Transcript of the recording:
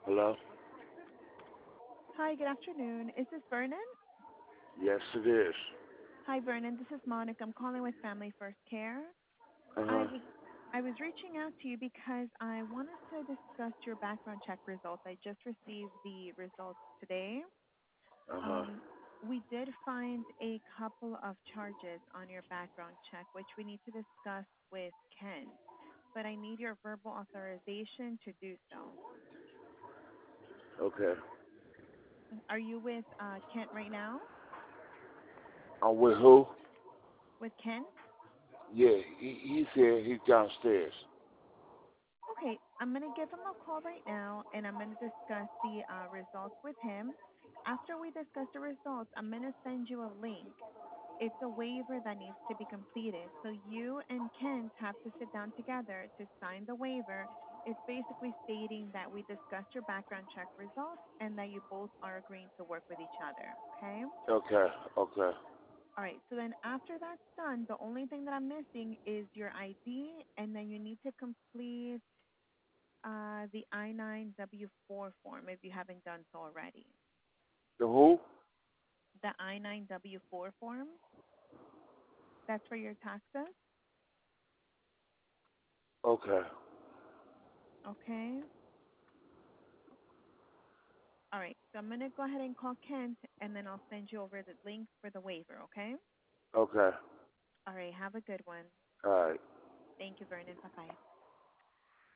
Hello? Hi, good afternoon. Is this Vernon? Yes, it is. Hi, Vernon. This is Monica. I'm calling with Family First Care. I Uh-huh. was I was reaching out to you because I wanted to discuss your background check results. I just received the results today. Uh-huh. Um, we did find a couple of charges on your background check, which we need to discuss with Ken. But I need your verbal authorization to do so. Okay. Are you with Kent right now? I'm with who? With Ken? Yeah, he's here. He's downstairs. Okay, I'm going to give him a call right now and I'm going to discuss the results with him. After we discuss the results, I'm going to send you a link. It's a waiver that needs to be completed. So you and Kent have to sit down together to sign the waiver. It's basically stating that we discussed your background check results and that you both are agreeing to work with each other. Okay? Okay, okay. All right. So then after that's done, the only thing that I'm missing is your ID, and then you need to complete the I-9W4 form if you haven't done so already. The who? The I-9W4 form, that's for your taxes. Okay. Okay. All right. So I'm going to go ahead and call Kent, and then I'll send you over the link for the waiver, okay? Okay. All right. Have a good one. All right. Thank you, Vernon. Bye-bye.